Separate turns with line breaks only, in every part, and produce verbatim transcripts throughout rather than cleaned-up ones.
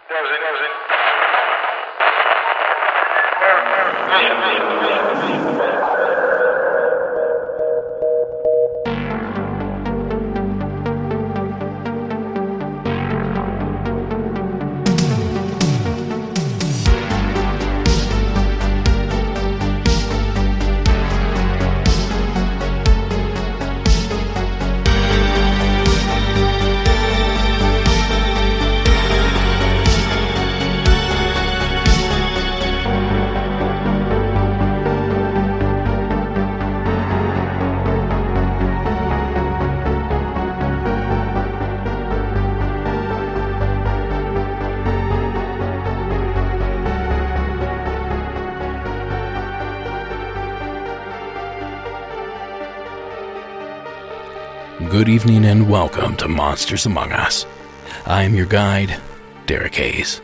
Good evening and welcome to Monsters Among Us. I am your guide, Derek Hayes.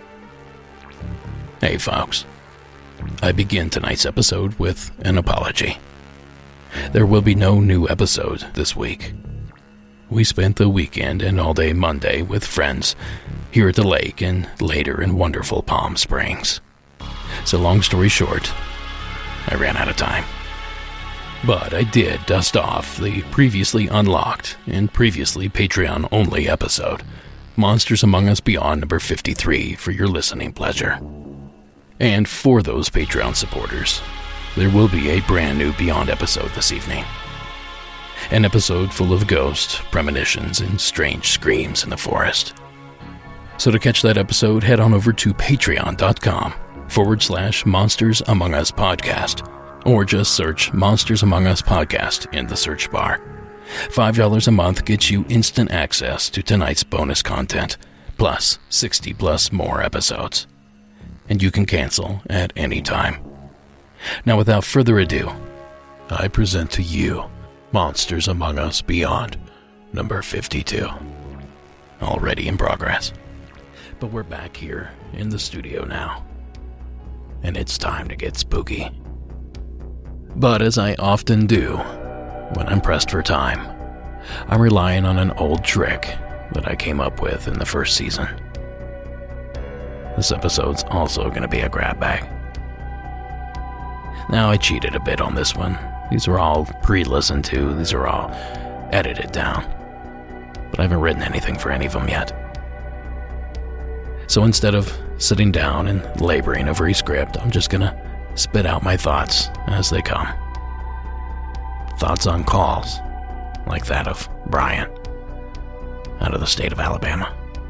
Hey folks, I begin tonight's episode with an apology. There will be no new episode this week. We spent the weekend and all day Monday with friends here at the lake and later in wonderful Palm Springs. So long story short, I ran out of time. But I did dust off the previously unlocked and previously Patreon-only episode, Monsters Among Us Beyond number fifty-three, for your listening pleasure. And for those Patreon supporters, there will be a brand new Beyond episode this evening. An episode full of ghosts, premonitions, and strange screams in the forest. So to catch that episode, head on over to patreon.com forward slash Monsters Among Us Podcast. Or just search Monsters Among Us Podcast in the search bar. five dollars a month gets you instant access to tonight's bonus content, plus sixty plus more episodes. And you can cancel at any time. Now without further ado, I present to you Monsters Among Us Beyond, number fifty-two. Already in progress. But we're back here in the studio now. And it's time to get spooky. But as I often do when I'm pressed for time, I'm relying on an old trick that I came up with in the first season. This episode's also going to be a grab bag. Now, I cheated a bit on this one. These are all pre-listened to. These are all edited down. But I haven't written anything for any of them yet. So instead of sitting down and laboring over a script, I'm just going to spit out my thoughts as they come. Thoughts on calls, like that of Brian, out of the state of Alabama.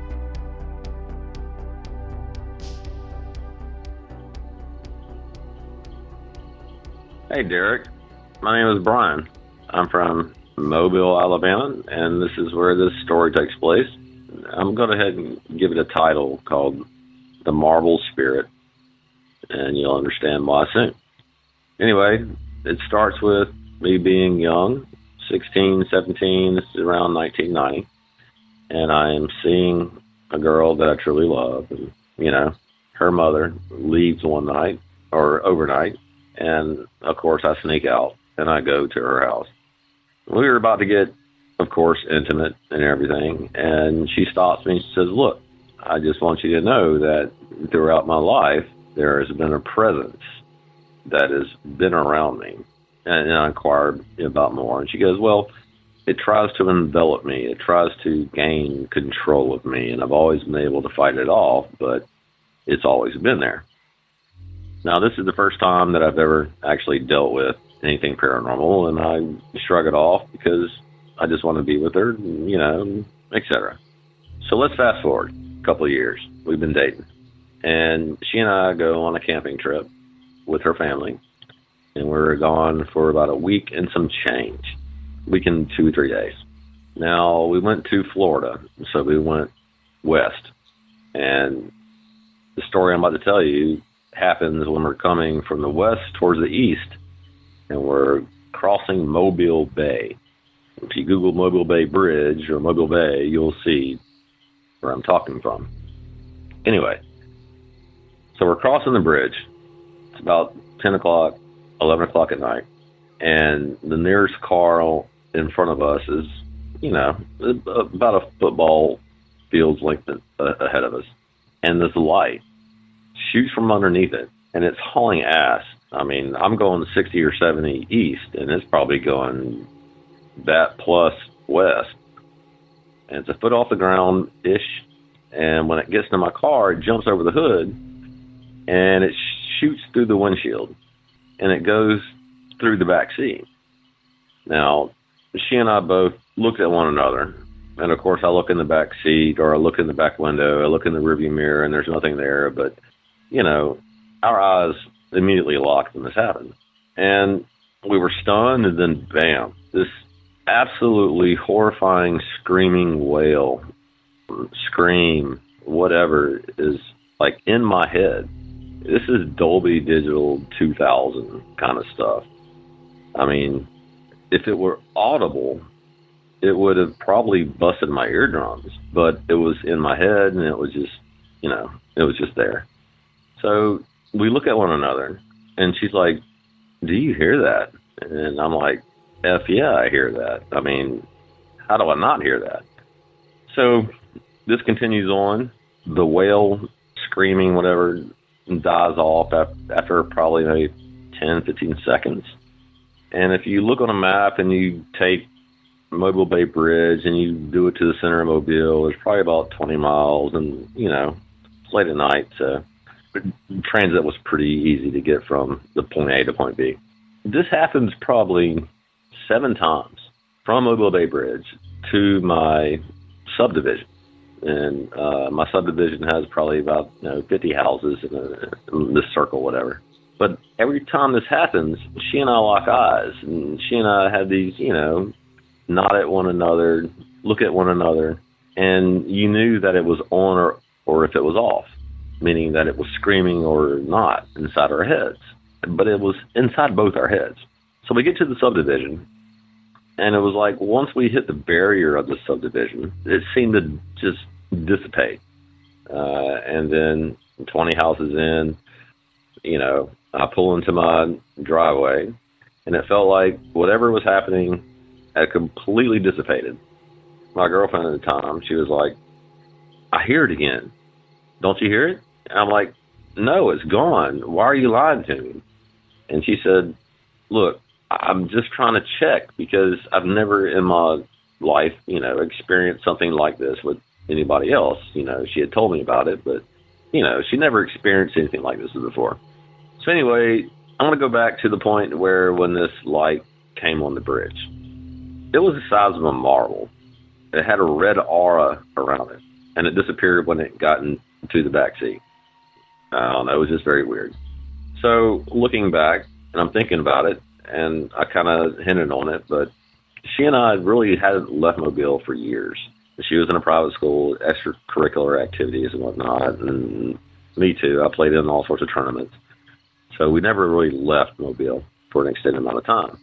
Hey Derek, my name is Brian. I'm from Mobile, Alabama, and this is where this story takes place. I'm going to go ahead and give it a title called The Marble Spirit, and you'll understand why soon. Anyway, it starts with me being young, sixteen, seventeen, this is around nineteen ninety, and I am seeing a girl that I truly love, and, you know, her mother leaves one night, or overnight, and, of course, I sneak out, and I go to her house. We were about to get, of course, intimate and everything, and she stops me and she says, look, I just want you to know that throughout my life, there has been a presence that has been around me. And I inquired about more. And she goes, well, it tries to envelop me. It tries to gain control of me. And I've always been able to fight it off, but it's always been there. Now, this is the first time that I've ever actually dealt with anything paranormal. And I shrug it off because I just want to be with her, you know, et cetera. So let's fast forward a couple of years. We've been dating. And she and I go on a camping trip with her family. And we're gone for about a week and some change. Week and two, three days. Now, we went to Florida. So we went west. And the story I'm about to tell you happens when we're coming from the west towards the east. And we're crossing Mobile Bay. If you Google Mobile Bay Bridge or Mobile Bay, you'll see where I'm talking from. Anyway. So we're crossing the bridge. It's about ten o'clock, eleven o'clock at night. And the nearest car in front of us is, you know, about a football field's length ahead of us. and this light shoots from underneath it, and it's hauling ass. I mean, I'm going sixty or seventy east, and it's probably going that plus west. And it's a foot off the ground-ish, and when it gets to my car, it jumps over the hood, and it shoots through the windshield, and it goes through the back seat. Now, she and I both looked at one another, and of course I look in the back seat, or I look in the back window, I look in the rearview mirror, and there's nothing there, but, you know, our eyes immediately locked when this happened. And we were stunned, and then bam, this absolutely horrifying screaming wail, scream, whatever, is like in my head. This is Dolby Digital two thousand kind of stuff. I mean, if it were audible, it would have probably busted my eardrums, but it was in my head, and it was just, you know, it was just there. So we look at one another, and she's like, "Do you hear that?" And I'm like, F yeah, I hear that. I mean, how do I not hear that? So this continues on. The wail, screaming, whatever, dies off after probably maybe ten, fifteen seconds. And if you look on a map and you take Mobile Bay Bridge and you do it to the center of Mobile, it's probably about twenty miles. And, you know, it's late at night, so transit was pretty easy to get from the point A to point B. This happens probably seven times from Mobile Bay Bridge to my subdivision. And uh, my subdivision has probably about, you know, fifty houses in, a, in this circle, whatever. But every time this happens, she and I lock eyes, and she and I had these, you know, nod at one another, look at one another, and you knew that it was on or, or if it was off, meaning that it was screaming or not inside our heads. But it was inside both our heads. So we get to the subdivision, and it was like once we hit the barrier of the subdivision, it seemed to just dissipate. Uh, and then twenty houses in, you know, I pull into my driveway, and it felt like whatever was happening had completely dissipated. My girlfriend at the time, she was like, "I hear it again. Don't you hear it?" And I'm like, "No, it's gone. Why are you lying to me?" And she said, "Look, I'm just trying to check because I've never in my life, you know, experienced something like this with anybody else." You know, she had told me about it, but, you know, she never experienced anything like this before. So anyway, I'm going to go back to the point where when this light came on the bridge, it was the size of a marble. It had a red aura around it, and it disappeared when it got into the back seat. I don't know, it was just very weird. So looking back, and I'm thinking about it, and I kind of hinted on it, but she and I really hadn't left Mobile for years. She was in a private school, extracurricular activities and whatnot, and me too. I played in all sorts of tournaments. So we never really left Mobile for an extended amount of time.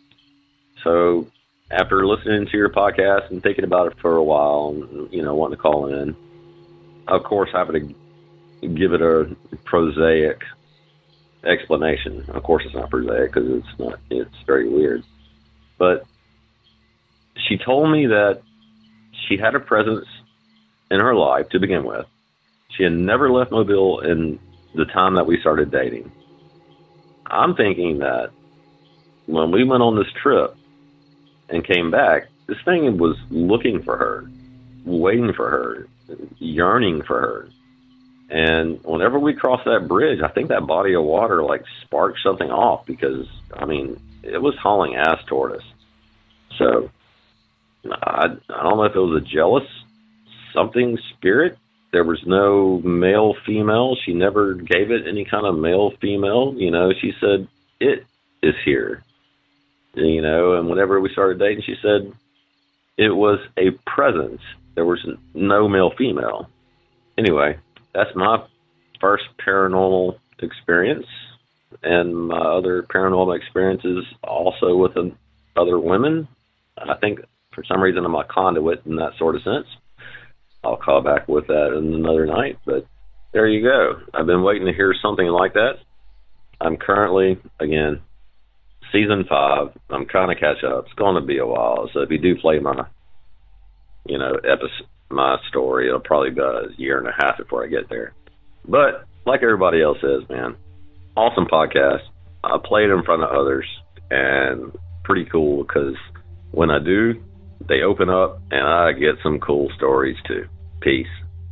So after listening to your podcast and thinking about it for a while, and, you know, wanting to call in, of course, having to give it a prosaic explanation. Of course, it's not prosaic because it's not. It's very weird. But she told me that she had a presence in her life to begin with. She had never left Mobile in the time that we started dating. I'm thinking that when we went on this trip and came back, this thing was looking for her, waiting for her, yearning for her. And whenever we crossed that bridge, I think that body of water like sparked something off because, I mean, it was hauling ass toward us. So I, I don't know if it was a jealous something spirit. There was no male, female. She never gave it any kind of male, female. You know, she said, "It is here." You know, and whenever we started dating, she said it was a presence. There was no male, female. Anyway, that's my first paranormal experience, and my other paranormal experiences also with other women. I think for some reason I'm a conduit in that sort of sense. I'll call back with that in another night, but there you go. I've been waiting to hear something like that. I'm currently, again, season five. I'm trying to catch up. It's going to be a while, so if you do play my, you know, episode, my story. It'll probably be a year and a half before I get there. But like everybody else says, man, awesome podcast. I played in front of others, and pretty cool because when I do, they open up and I get some cool stories too. Peace.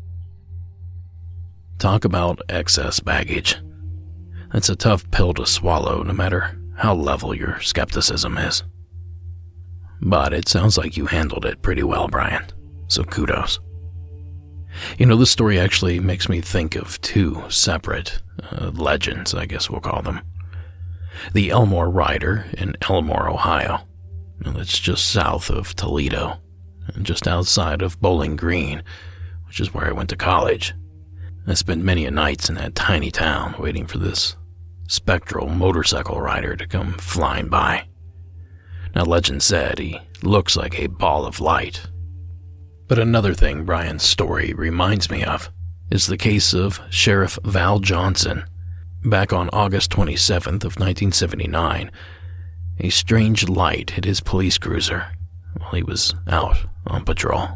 Talk about excess baggage. That's a tough pill to swallow, no matter how level your skepticism is. But it sounds like you handled it pretty well, Brian, so kudos. You know, this story actually makes me think of two separate uh, legends, I guess we'll call them. The Elmore Rider in Elmore, Ohio. That's just south of Toledo, and just outside of Bowling Green, which is where I went to college. I spent many a nights in that tiny town waiting for this spectral motorcycle rider to come flying by. Now, legend said he looks like a ball of light. But another thing Brian's story reminds me of is the case of Sheriff Val Johnson. Back on August twenty-seventh of nineteen seventy-nine, a strange light hit his police cruiser while he was out on patrol.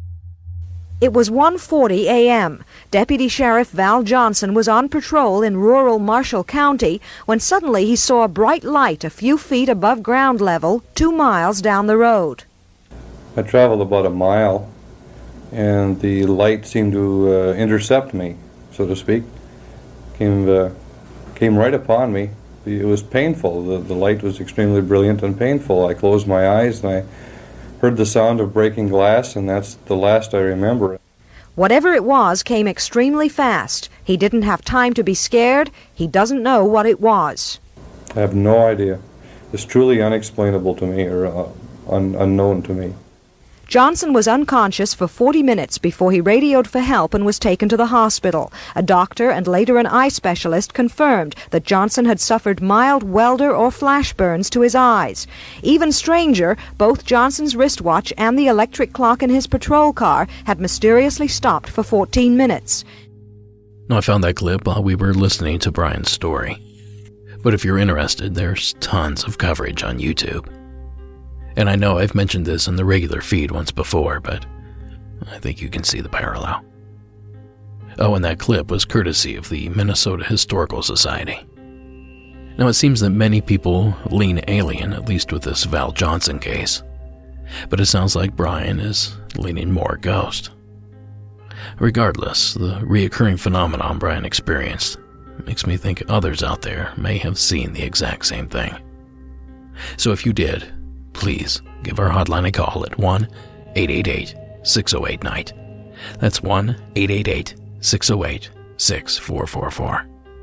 It was one forty a.m. Deputy Sheriff Val Johnson was on patrol in rural Marshall County when suddenly he saw a bright light a few feet above ground level, two miles down the road.
I traveled about a mile, and the light seemed to uh, intercept me, so to speak. Came, uh, came right upon me. It was painful. The, the light was extremely brilliant and painful. I closed my eyes and I heard the sound of breaking glass, and that's the last I remember.
Whatever it was came extremely fast. He didn't have time to be scared. He doesn't know what it was.
I have no idea. It's truly unexplainable to me, or uh, un- unknown to me.
Johnson was unconscious for forty minutes before he radioed for help and was taken to the hospital. A doctor and later an eye specialist confirmed that Johnson had suffered mild welder or flash burns to his eyes. Even stranger, both Johnson's wristwatch and the electric clock in his patrol car had mysteriously stopped for fourteen minutes.
Now, I found that clip while we were listening to Brian's story. But if you're interested, there's tons of coverage on YouTube. And I know I've mentioned this in the regular feed once before, but I think you can see the parallel. Oh, and that clip was courtesy of the Minnesota Historical Society. Now, it seems that many people lean alien, at least with this Val Johnson case. But it sounds like Brian is leaning more ghost. Regardless, the reoccurring phenomenon Brian experienced makes me think others out there may have seen the exact same thing. So if you did, please give our hotline a call at one eight eight eight, six oh eight, N I G H T. That's one eight eight eight, six oh eight, six four four four.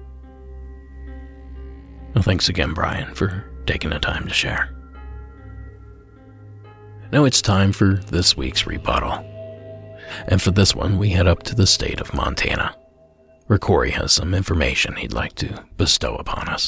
Well, thanks again, Brian, for taking the time to share. Now it's time for this week's rebuttal. And for this one, we head up to the state of Montana, where Corey has some information he'd like to bestow upon us.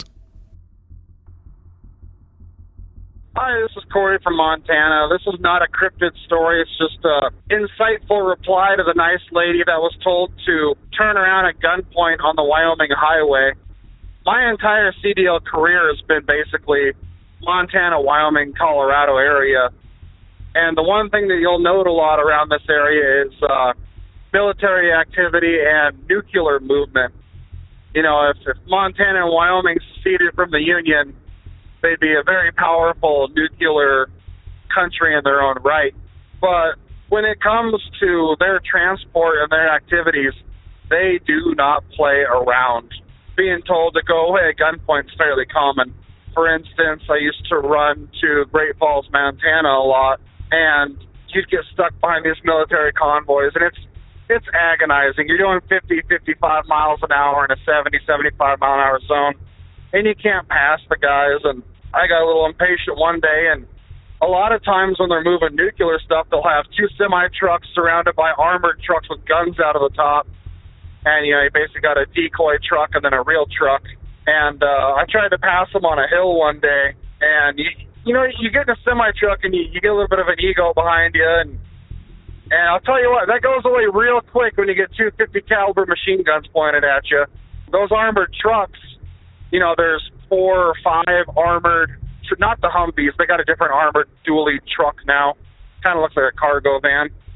Hi, this is Corey from Montana. This is not a cryptid story. It's just an insightful reply to the nice lady that was told to turn around at gunpoint on the Wyoming highway. My entire C D L career has been basically Montana, Wyoming, Colorado area. And the one thing that you'll note a lot around this area is uh, military activity and nuclear movement. You know, if, if Montana and Wyoming seceded from the Union, they'd be a very powerful nuclear country in their own right. But when it comes to their transport and their activities, they do not play around. Being told to go away at gunpoint is fairly common. For instance, I used to run to Great Falls, Montana a lot, and you'd get stuck behind these military convoys, and it's it's agonizing. You're doing fifty, fifty-five miles an hour in a seventy, seventy-five mile an hour zone, and you can't pass the guys. And I got a little impatient one day, and a lot of times when they're moving nuclear stuff, they'll have two semi-trucks surrounded by armored trucks with guns out of the top. And, you know, you basically got a decoy truck and then a real truck. And uh, I tried to pass them on a hill one day, and, you, you know, you get in a semi-truck and you, you get a little bit of an ego behind you. And, and I'll tell you what, that goes away real quick when you get two fifty caliber machine guns pointed at you. Those armored trucks, you know, there's four or five armored, not the Humvees, they got a different armored dually truck now. Kind of looks like a cargo van.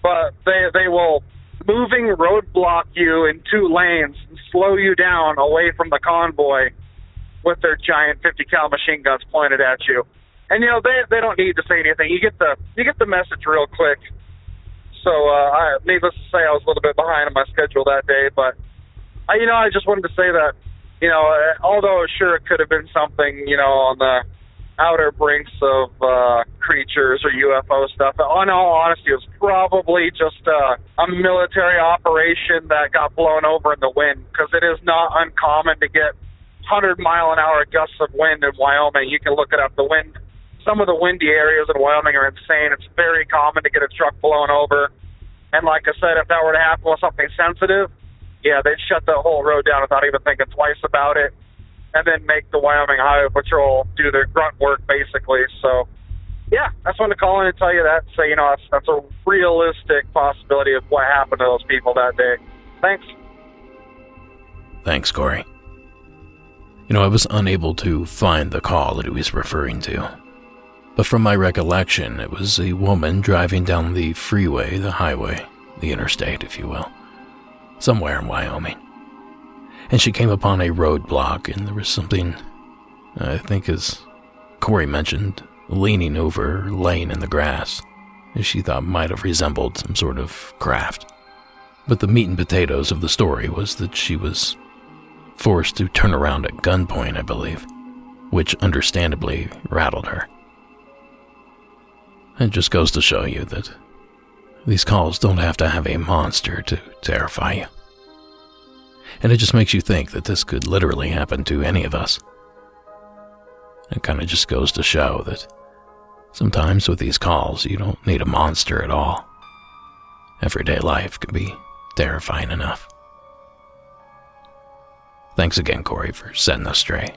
but they they will moving roadblock you in two lanes and slow you down away from the convoy with their giant fifty cal machine guns pointed at you. And you know they they don't need to say anything. You get the you get the message real quick. So uh, I, needless to say, I was a little bit behind on my schedule that day, but I, you know I just wanted to say that you know although sure it could have been something you know on the outer brinks of uh, creatures or U F O stuff. In all honesty, it was probably just uh, a military operation that got blown over in the wind, because it is not uncommon to get one hundred mile an hour gusts of wind in Wyoming. You can look it up. The wind, some of the windy areas in Wyoming are insane. It's very common to get a truck blown over. And like I said, if that were to happen with something sensitive, yeah, they'd shut the whole road down without even thinking twice about it, and then make the Wyoming Highway Patrol do their grunt work, basically. So, yeah, I just wanted to call in and tell you that. Say, you know, that's, that's a realistic possibility of what happened to those people that day. Thanks.
Thanks, Corey. You know, I was unable to find the call that he was referring to. But from my recollection, it was a woman driving down the freeway, the highway, the interstate, if you will, somewhere in Wyoming. And she came upon a roadblock, and there was something, I think as Corey mentioned, leaning over, laying in the grass, as she thought might have resembled some sort of craft. But the meat and potatoes of the story was that she was forced to turn around at gunpoint, I believe, which understandably rattled her. It just goes to show you that these calls don't have to have a monster to terrify you. And it just makes you think that this could literally happen to any of us. It kind of just goes to show that sometimes with these calls, you don't need a monster at all. Everyday life can be terrifying enough. Thanks again, Corey, for setting us straight.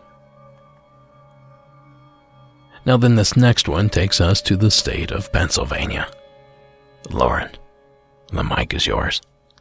Now then, this next one takes us to the state of Pennsylvania. Lauren, the mic is yours.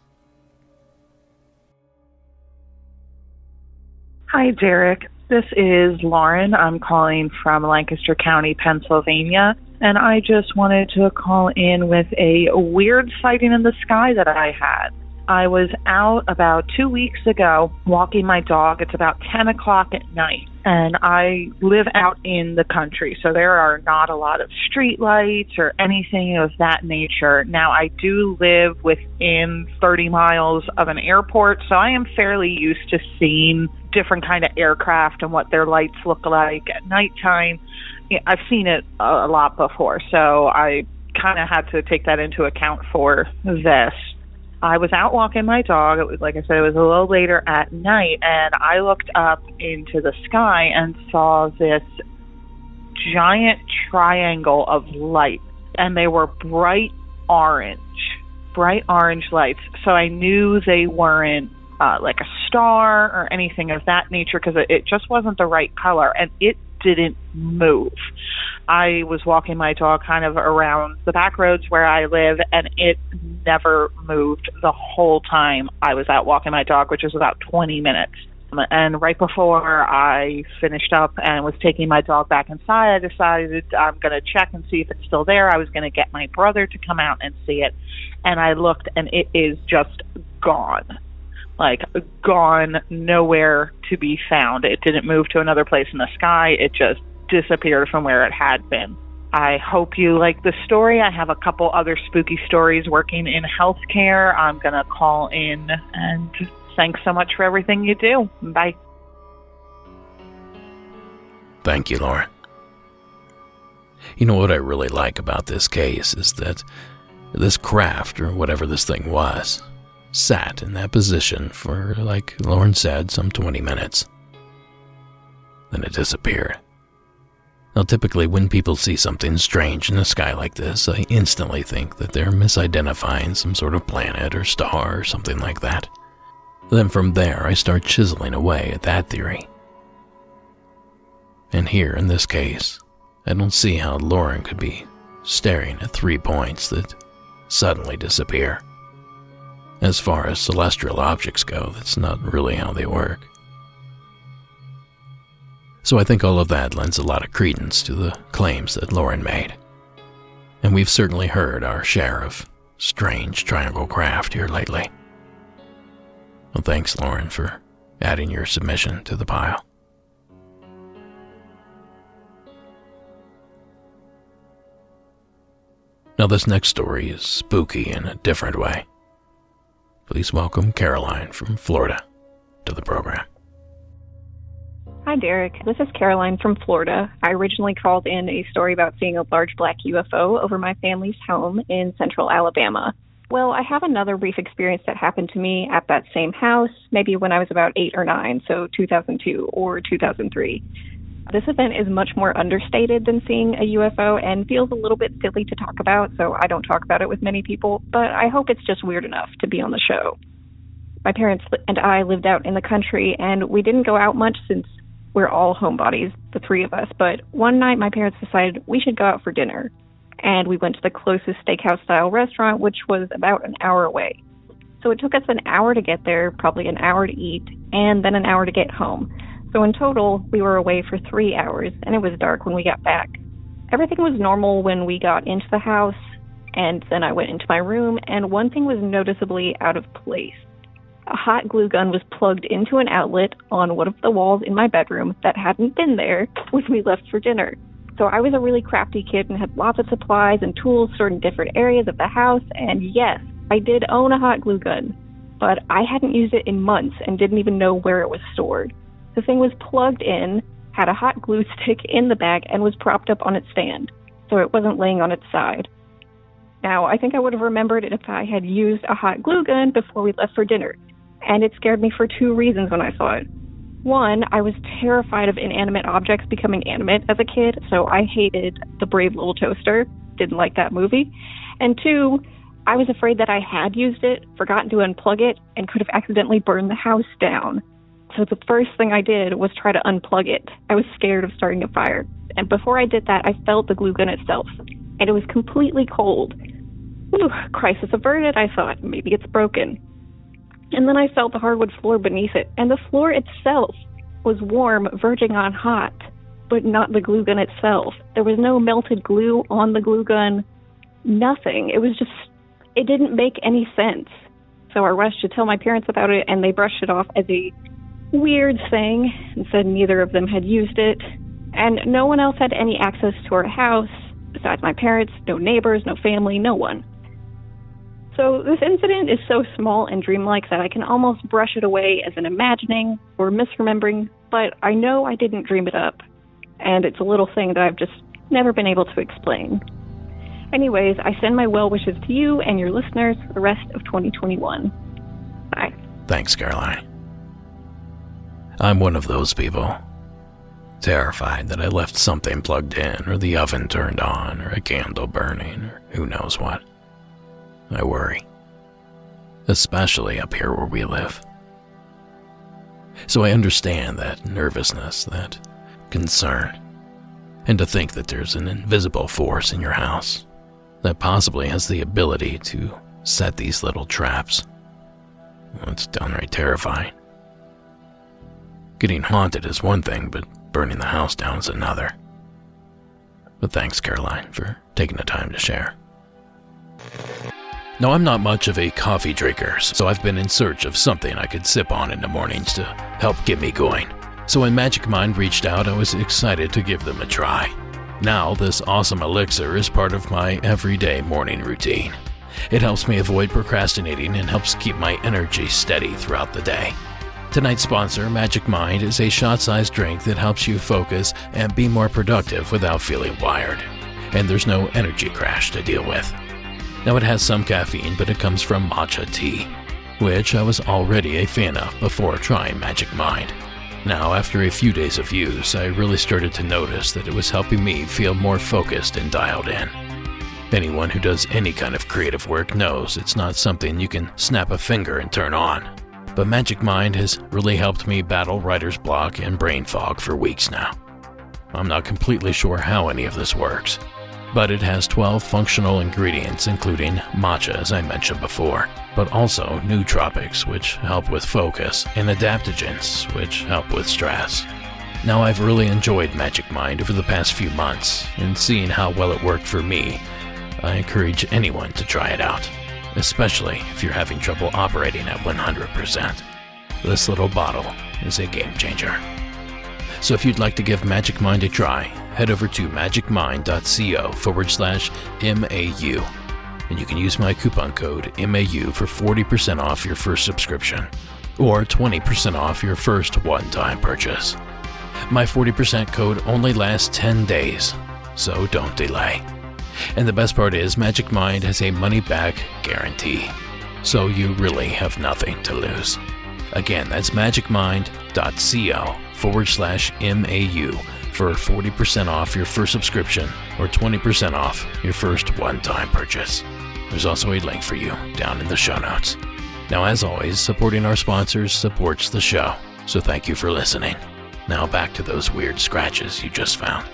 Hi, Derek. This is Lauren. I'm calling from Lancaster County, Pennsylvania, and I just wanted to call in with a weird sighting in the sky that I had. I was out about two weeks ago walking my dog. It's about ten o'clock at night, and I live out in the country, so there are not a lot of street lights or anything of that nature. Now, I do live within thirty miles of an airport, so I am fairly used to seeing different kind of aircraft and what their lights look like at nighttime. I've seen it a lot before, so I kind of had to take that into account for this. I was out walking my dog. It was, like I said, it was a little later at night, and I looked up into the sky and saw this giant triangle of light, and they were bright orange, bright orange lights. So I knew they weren't uh, like a star or anything of that nature, because it, it just wasn't the right color, and it didn't move. I was walking my dog kind of around the back roads where I live, and it never moved the whole time I was out walking my dog, which was about twenty minutes. And right before I finished up and was taking my dog back inside, I decided I'm going to check and see if it's still there. I was going to get my brother to come out and see it. And I looked, and it is just gone. Like, gone, nowhere to be found. It didn't move to another place in the sky. It just disappeared from where it had been. I hope you like the story. I have a couple other spooky stories working in healthcare. I'm going to call in, and thanks so much for everything you do. Bye.
Thank you, Lauren. You know what I really like about this case is that this craft, or whatever this thing was, sat in that position for, like Lauren said, some twenty minutes. Then it disappeared. Now, typically when people see something strange in the sky like this, I instantly think that they're misidentifying some sort of planet or star or something like that. Then from there, I start chiseling away at that theory. And here, in this case, I don't see how Lauren could be staring at three points that suddenly disappear. As far as celestial objects go, that's not really how they work. So I think all of that lends a lot of credence to the claims that Lauren made. And we've certainly heard our share of strange triangle craft here lately. Well, thanks, Lauren, for adding your submission to the pile. Now, this next story is spooky in a different way. Please welcome Caroline from Florida to the program.
Hi, Derek. This is Caroline from Florida. I originally called in a story about seeing a large black U F O over my family's home in central Alabama. Well, I have another brief experience that happened to me at that same house, maybe when I was about eight or nine, so two thousand two or two thousand three. This event is much more understated than seeing a U F O and feels a little bit silly to talk about, so I don't talk about it with many people, but I hope it's just weird enough to be on the show. My parents and I lived out in the country, and we didn't go out much since we're all homebodies, the three of us, but one night my parents decided we should go out for dinner, and we went to the closest steakhouse-style restaurant, which was about an hour away. So it took us an hour to get there, probably an hour to eat, and then an hour to get home. So in total, we were away for three hours, and it was dark when we got back. Everything was normal when we got into the house, and then I went into my room, and one thing was noticeably out of place. A hot glue gun was plugged into an outlet on one of the walls in my bedroom that hadn't been there when we left for dinner. So I was a really crafty kid and had lots of supplies and tools stored in different areas of the house, and yes, I did own a hot glue gun, but I hadn't used it in months and didn't even know where it was stored. The thing was plugged in, had a hot glue stick in the bag, and was propped up on its stand, so it wasn't laying on its side. Now, I think I would have remembered it if I had used a hot glue gun before we left for dinner, and it scared me for two reasons when I saw it. One, I was terrified of inanimate objects becoming animate as a kid, so I hated The Brave Little Toaster, didn't like that movie. And two, I was afraid that I had used it, forgotten to unplug it, and could have accidentally burned the house down. So the first thing I did was try to unplug it. I was scared of starting a fire. And before I did that, I felt the glue gun itself, and it was completely cold. Whew, crisis averted, I thought. Maybe it's broken. And then I felt the hardwood floor beneath it, and the floor itself was warm, verging on hot, but not the glue gun itself. There was no melted glue on the glue gun, nothing. It was just, it didn't make any sense. So I rushed to tell my parents about it, and they brushed it off as a weird thing and said neither of them had used it, and no one else had any access to our house besides my parents, no neighbors, no family, no one. So this incident is so small and dreamlike that I can almost brush it away as an imagining or misremembering, but I know I didn't dream it up, and it's a little thing that I've just never been able to explain. Anyways, I send my well wishes to you and your listeners for the rest of twenty twenty-one. Bye.
Thanks, Caroline. I'm one of those people. Terrified that I left something plugged in, or the oven turned on, or a candle burning, or who knows what. I worry. Especially up here where we live. So I understand that nervousness, that concern. And to think that there's an invisible force in your house that possibly has the ability to set these little traps. Well, it's downright terrifying. Getting haunted is one thing, but burning the house down is another. But thanks, Caroline, for taking the time to share. Now, I'm not much of a coffee drinker, so I've been in search of something I could sip on in the mornings to help get me going. So when Magic Mind reached out, I was excited to give them a try. Now, this awesome elixir is part of my everyday morning routine. It helps me avoid procrastinating and helps keep my energy steady throughout the day. Tonight's sponsor, Magic Mind, is a shot-sized drink that helps you focus and be more productive without feeling wired. And there's no energy crash to deal with. Now, it has some caffeine, but it comes from matcha tea, which I was already a fan of before trying Magic Mind. Now, after a few days of use, I really started to notice that it was helping me feel more focused and dialed in. Anyone who does any kind of creative work knows it's not something you can snap a finger and turn on. But Magic Mind has really helped me battle writer's block and brain fog for weeks now. I'm not completely sure how any of this works, but it has twelve functional ingredients, including matcha, as I mentioned before, but also nootropics, which help with focus, and adaptogens, which help with stress. Now, I've really enjoyed Magic Mind over the past few months, and seeing how well it worked for me, I encourage anyone to try it out. especially if you're having trouble operating at one hundred percent. This little bottle is a game changer. So if you'd like to give Magic Mind a try, head over to magicmind.co forward slash MAU, and you can use my coupon code M A U for forty percent off your first subscription, or twenty percent off your first one-time purchase. My forty percent code only lasts ten days, so don't delay. And the best part is Magic Mind has a money-back guarantee, so you really have nothing to lose. Again, that's magicmind.co forward slash MAU for forty percent off your first subscription or twenty percent off your first one-time purchase. There's also a link for you down in the show notes. Now, as always, supporting our sponsors supports the show, so thank you for listening. Now back to those weird scratches you just found.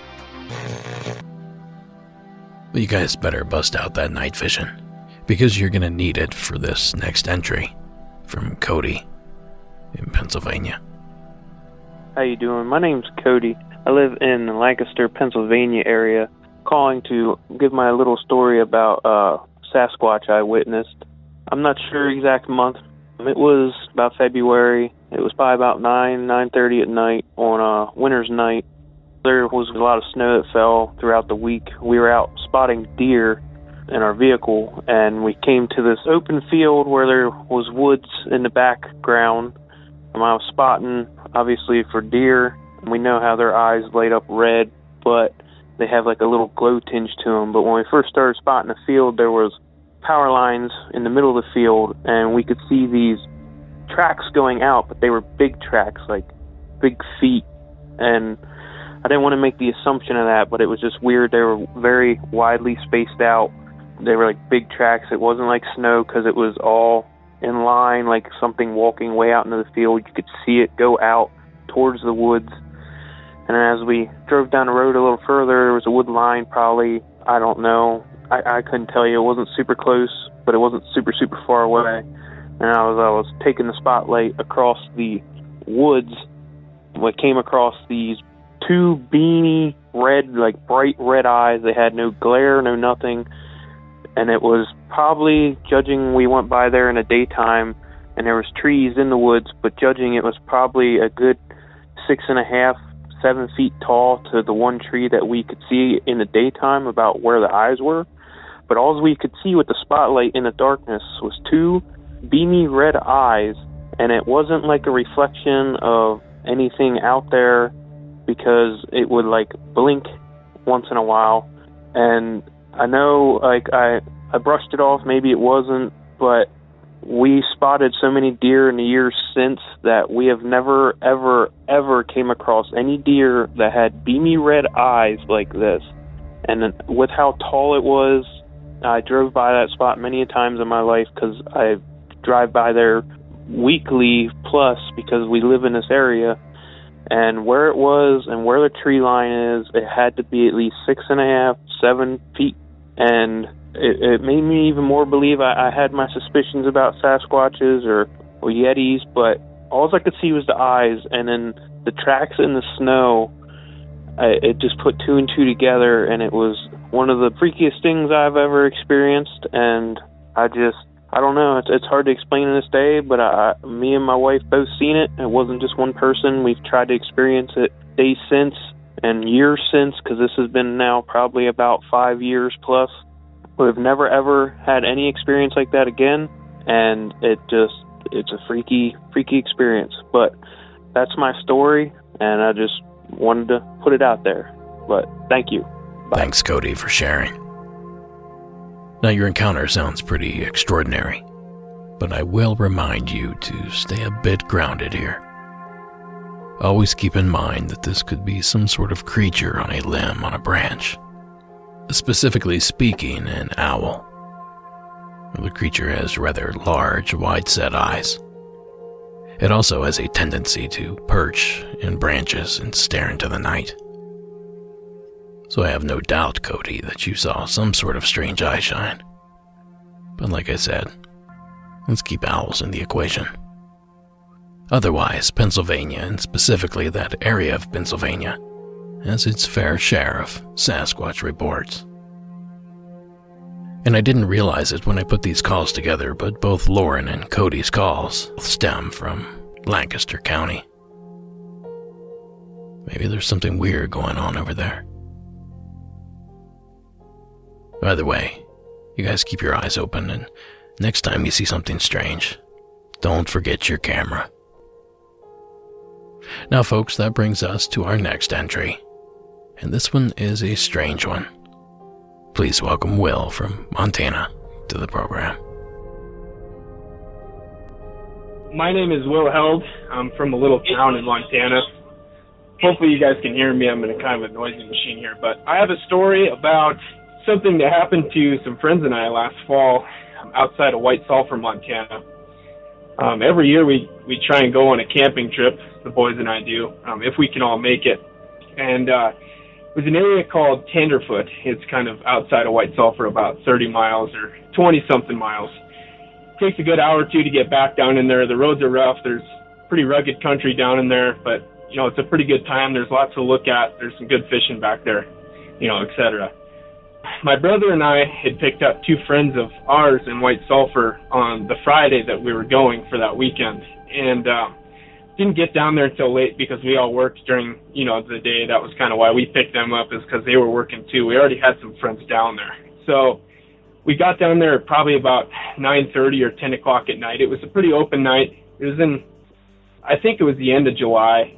Well, you guys better bust out that night vision, because you're going to need it for this next entry from Cody in Pennsylvania.
How you doing? My name's Cody. I live in the Lancaster, Pennsylvania area, calling to give my little story about uh, Sasquatch I witnessed. I'm not sure exact month. It was about February. It was probably about nine, nine thirty at night on a winter's night. There was a lot of snow that fell throughout the week. We were out spotting deer in our vehicle, and we came to this open field where there was woods in the background. And I was spotting, obviously, for deer. We know how their eyes light up red, but they have like a little glow tinge to them. But when we first started spotting the field, there was power lines in the middle of the field, and we could see these tracks going out, but they were big tracks, like big feet. And I didn't want to make the assumption of that, but it was just weird. They were very widely spaced out. They were like big tracks. It wasn't like snow because it was all in line, like something walking way out into the field. You could see it go out towards the woods. And as we drove down the road a little further, there was a wood line probably, I don't know. I, I couldn't tell you. It wasn't super close, but it wasn't super, super far away. And I was, I was taking the spotlight across the woods. I came across these two beamy red, like bright red eyes. They had no glare, no nothing. And it was probably, judging, we went by there in the daytime, and there was trees in the woods, but judging it was probably a good six and a half, seven feet tall to the one tree that we could see in the daytime about where the eyes were. But all we could see with the spotlight in the darkness was two beamy red eyes, and it wasn't like a reflection of anything out there, because it would like blink once in a while. And I know, like, I, I brushed it off, maybe it wasn't, but we spotted so many deer in the years since that we have never, ever, ever came across any deer that had beamy red eyes like this. And with how tall it was, I drove by that spot many times in my life because I drive by there weekly plus because we live in this area. And where it was and where the tree line is, it had to be at least six and a half, seven feet. And it, it made me even more believe I, I had my suspicions about Sasquatches or, or Yetis, but all I could see was the eyes, and then the tracks in the snow. I, it just put two and two together, and it was one of the freakiest things I've ever experienced. And I just, I don't know, it's, it's hard to explain in this day, but I, me and my wife both seen it. It wasn't just one person. We've tried to experience it days since and years since, because this has been now probably about five years plus. We've never ever had any experience like that again, and it just, it's a freaky, freaky experience. But that's my story, and I just wanted to put it out there. But thank you. Bye.
Thanks, Cody, for sharing. Now, your encounter sounds pretty extraordinary, but I will remind you to stay a bit grounded here. Always keep in mind that this could be some sort of creature on a limb on a branch. Specifically speaking, an owl. The creature has rather large, wide-set eyes. It also has a tendency to perch in branches and stare into the night. So I have no doubt, Cody, that you saw some sort of strange eye shine. But like I said, let's keep owls in the equation. Otherwise, Pennsylvania, and specifically that area of Pennsylvania, has its fair share of Sasquatch reports. And I didn't realize it when I put these calls together, but both Lauren and Cody's calls stem from Lancaster County. Maybe there's something weird going on over there. By the way, you guys keep your eyes open, and next time you see something strange, don't forget your camera. Now, folks, that brings us to our next entry, and this one is a strange one. Please welcome Will from Montana to the program.
My name is Will Held. I'm from a little town in Montana. Hopefully you guys can hear me. I'm in a kind of a noisy machine here, but I have a story about something that happened to some friends and I last fall outside of White Sulphur, Montana. Um, every year we, we try and go on a camping trip, the boys and I do, um, if we can all make it. And uh, it was an area called Tenderfoot. It's kind of outside of White Sulphur, about thirty miles or twenty-something miles. It takes a good hour or two to get back down in there. The roads are rough. There's pretty rugged country down in there, but, you know, it's a pretty good time. There's lots to look at. There's some good fishing back there, you know, et cetera. My brother and I had picked up two friends of ours in White Sulphur on the Friday that we were going for that weekend, and uh, didn't get down there until late because we all worked during, you know, the day. That was kind of why we picked them up, is because they were working too. We already had some friends down there. So we got down there at probably about nine thirty or ten o'clock at night. It was a pretty open night. It was in, I think it was the end of July.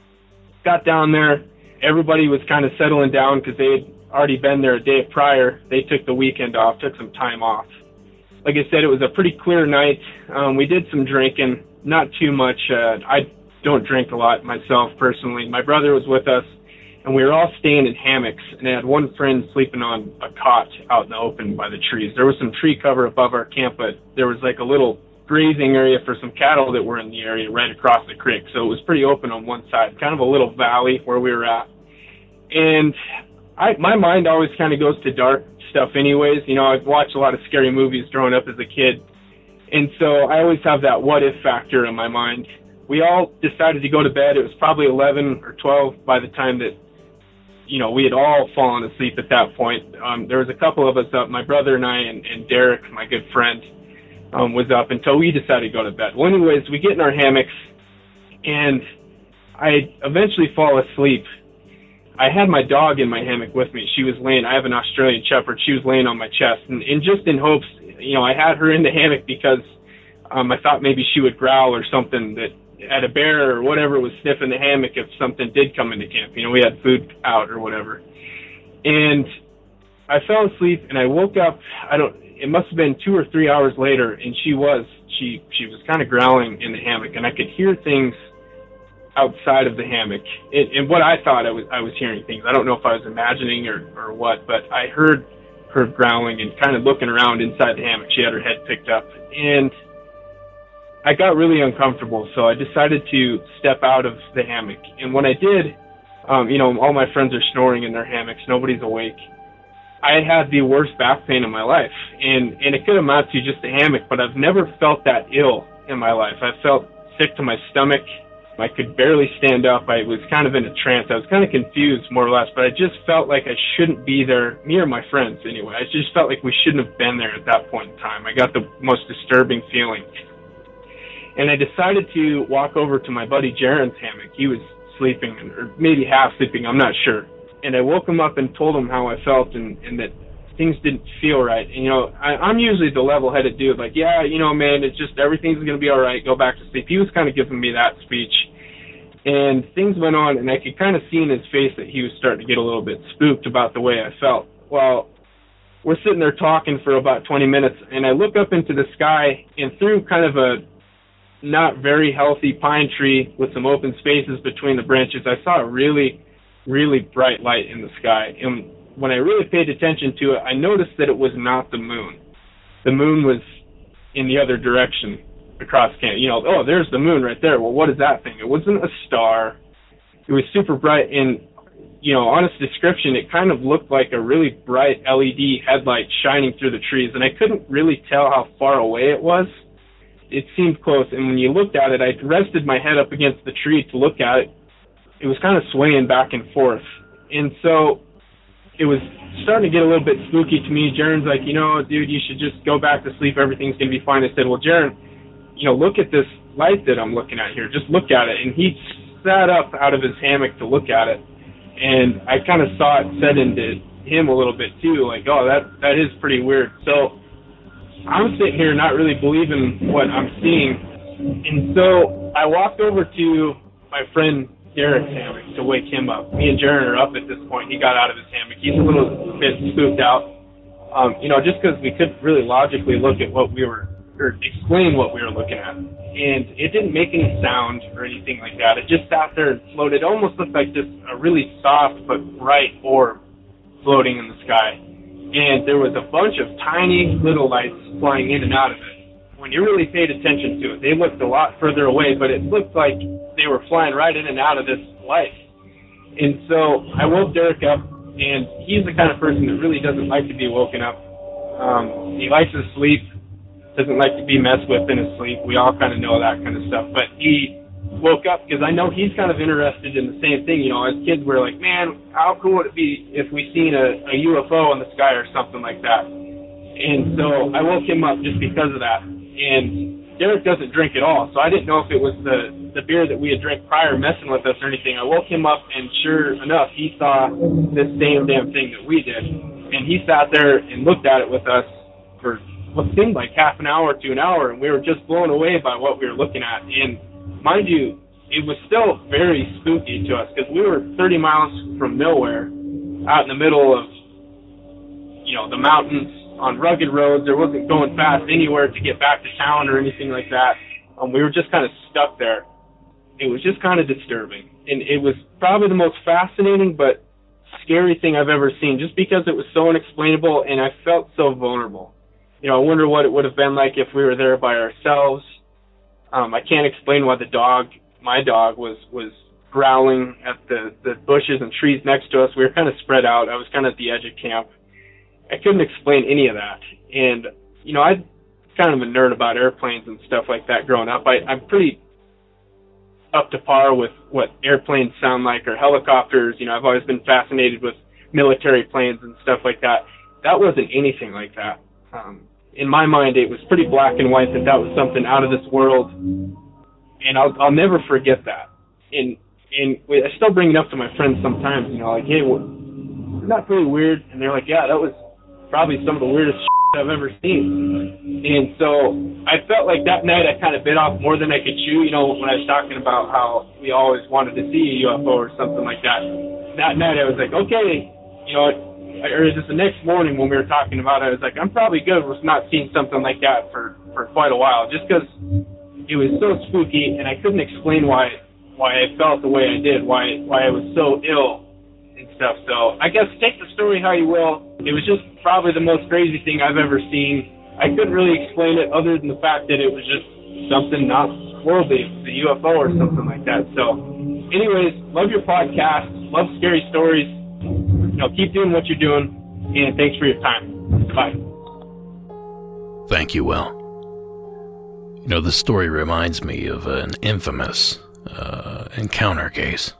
Got down there. Everybody was kind of settling down because they had already been there a day prior. They took the weekend off, took some time off. Like I said, it was a pretty clear night. Um, we did some drinking, not too much. Uh, I don't drink a lot myself personally. My brother was with us, and we were all staying in hammocks, and I had one friend sleeping on a cot out in the open by the trees. There was some tree cover above our camp, but there was like a little grazing area for some cattle that were in the area right across the creek. So it was pretty open on one side, kind of a little valley where we were at. And I, my mind always kind of goes to dark stuff anyways. You know, I've watched a lot of scary movies growing up as a kid. And so I always have that what if factor in my mind. We all decided to go to bed. It was probably eleven or twelve by the time that, you know, we had all fallen asleep at that point. Um, there was a couple of us up, my brother and I, and, and Derek, my good friend, um, was up until we decided to go to bed. Well, anyways, we get in our hammocks, and I eventually fall asleep. I had my dog in my hammock with me. She was laying, I have an Australian Shepherd. She was laying on my chest. And, and just in hopes, you know, I had her in the hammock because um, I thought maybe she would growl or something, that at a bear or whatever was sniffing the hammock if something did come into camp. You know, we had food out or whatever. And I fell asleep, and I woke up, I don't, it must have been two or three hours later, and she was, she, she was kind of growling in the hammock, and I could hear things outside of the hammock, and, and what I thought I was I was hearing things. I don't know if I was imagining or, or what, but I heard her growling and kind of looking around inside the hammock. She had her head picked up, and I got really uncomfortable, so I decided to step out of the hammock. And when I did, um, you know, all my friends are snoring in their hammocks. Nobody's awake. I had the worst back pain of my life, and, and it could amount to just a hammock, but I've never felt that ill in my life. I felt sick to my stomach. I could barely stand up. I was kind of in a trance. I was kind of confused, more or less, but I just felt like I shouldn't be there, me or my friends anyway. I just felt like we shouldn't have been there at that point in time. I got the most disturbing feeling. And I decided to walk over to my buddy Jaron's hammock. He was sleeping, or maybe half sleeping, I'm not sure. And I woke him up and told him how I felt, and, and that things didn't feel right. And, you know, I, I'm usually the level-headed dude, like, yeah, you know, man, it's just everything's going to be all right, go back to sleep. He was kind of giving me that speech. And things went on, and I could kind of see in his face that he was starting to get a little bit spooked about the way I felt. Well, we're sitting there talking for about twenty minutes, and I look up into the sky, and through kind of a not very healthy pine tree with some open spaces between the branches, I saw a really, really bright light in the sky. And when I really paid attention to it, I noticed that it was not the moon. The moon was in the other direction. Across camp, you know, oh, there's the moon right there. Well, what is that thing? It wasn't a star. It was super bright, and, you know, honest description, it kind of looked like a really bright L E D headlight shining through the trees, and I couldn't really tell how far away it was. It seemed close, and when you looked at it, I rested my head up against the tree to look at it. It was kind of swaying back and forth, and so it was starting to get a little bit spooky to me. Jaren's like, you know, dude, you should just go back to sleep. Everything's going to be fine. I said, well, Jaren, you know, look at this light that I'm looking at here. Just look at it. And he sat up out of his hammock to look at it. And I kind of saw it set into him a little bit too, like, oh, that that is pretty weird. So I'm sitting here not really believing what I'm seeing. And so I walked over to my friend Derek's hammock to wake him up. Me and Jaren are up at this point. He got out of his hammock. He's a little bit spooked out, um, you know, just because we couldn't really logically look at what we were, or explain what we were looking at. And it didn't make any sound or anything like that. It just sat there and floated. It almost looked like just a really soft but bright orb floating in the sky. And there was a bunch of tiny little lights flying in and out of it. When you really paid attention to it, they looked a lot further away, but it looked like they were flying right in and out of this light. And so I woke Derek up, and he's the kind of person that really doesn't like to be woken up. Um, he likes to sleep, doesn't like to be messed with in his sleep. We all kind of know that kind of stuff. But he woke up because I know he's kind of interested in the same thing. You know, as kids, we're like, man, how cool would it be if we seen a, a U F O in the sky or something like that? And so I woke him up just because of that. And Derek doesn't drink at all, so I didn't know if it was the, the beer that we had drank prior messing with us or anything. I woke him up, and sure enough, he saw this same damn thing that we did. And he sat there and looked at it with us for what seemed like half an hour to an hour, and we were just blown away by what we were looking at. And mind you, it was still very spooky to us because we were thirty miles from nowhere, out in the middle of, you know, the mountains, on rugged roads. There wasn't going fast anywhere to get back to town or anything like that. Um, we were just kind of stuck there. It was just kind of disturbing. And it was probably the most fascinating but scary thing I've ever seen, just because it was so unexplainable and I felt so vulnerable. You know, I wonder what it would have been like if we were there by ourselves. Um, I can't explain why the dog, my dog, was, was growling at the, the bushes and trees next to us. We were kind of spread out. I was kind of at the edge of camp. I couldn't explain any of that. And, you know, I'm kind of a nerd about airplanes and stuff like that growing up. I, I'm pretty up to par with what airplanes sound like, or helicopters. You know, I've always been fascinated with military planes and stuff like that. That wasn't anything like that. Um, in my mind, it was pretty black and white that that was something out of this world. And I'll, I'll never forget that. And, and I still bring it up to my friends sometimes, you know, like, hey, well, isn't that pretty weird? And they're like, yeah, that was probably some of the weirdest shit I've ever seen. And so I felt like that night I kind of bit off more than I could chew, you know, when I was talking about how we always wanted to see a U F O or something like that. That night I was like, okay, you know, or just the next morning when we were talking about it, I was like, I'm probably good with not seeing something like that for, for quite a while, just because it was so spooky and I couldn't explain why why I felt the way I did, why why I was so ill and stuff. So I guess take the story how you will. It was just probably the most crazy thing I've ever seen. I couldn't really explain it other than the fact that it was just something not worldly, the U F O or something like that. So anyways, love your podcast, love scary stories. You know, keep doing what you're doing, and thanks for your time. Bye.
Thank you, Will. You know, this story reminds me of an infamous uh, encounter case.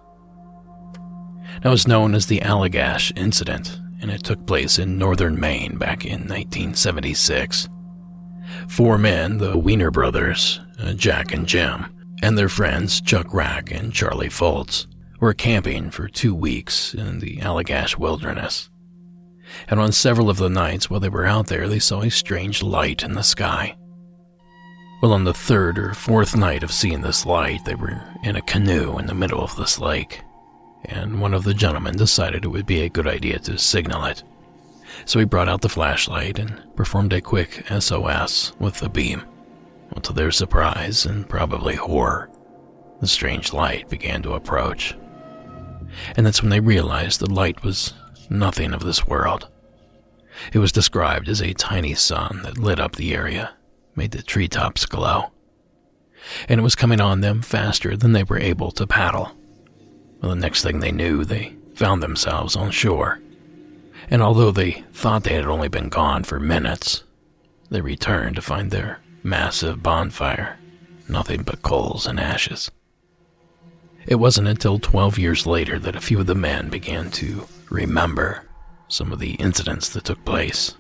Now, it's known as the Allagash Incident, and it took place in northern Maine back in nineteen seventy-six. Four men, the Wiener brothers, uh, Jack and Jim, and their friends Chuck Rack and Charlie Foltz, were camping for two weeks in the Allagash wilderness. And on several of the nights while they were out there, they saw a strange light in the sky. Well, on the third or fourth night of seeing this light, they were in a canoe in the middle of this lake, and one of the gentlemen decided it would be a good idea to signal it. So he brought out the flashlight and performed a quick S O S with the beam. Well, to their surprise and probably horror, the strange light began to approach. And that's when they realized the light was nothing of this world. It was described as a tiny sun that lit up the area, made the treetops glow. And it was coming on them faster than they were able to paddle. Well, the next thing they knew, they found themselves on shore. And although they thought they had only been gone for minutes, they returned to find their massive bonfire nothing but coals and ashes. It wasn't until twelve years later that a few of the men began to remember some of the incidents that took place.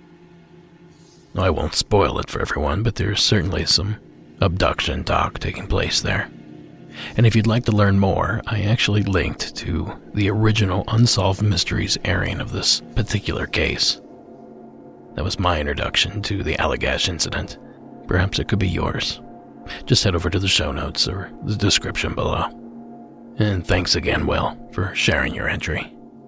I won't spoil it for everyone, but there's certainly some abduction talk taking place there. And if you'd like to learn more, I actually linked to the original Unsolved Mysteries airing of this particular case. That was my introduction to the Allagash incident. Perhaps it could be yours. Just head over to the show notes or the description below. And thanks again, Will, for sharing your entry.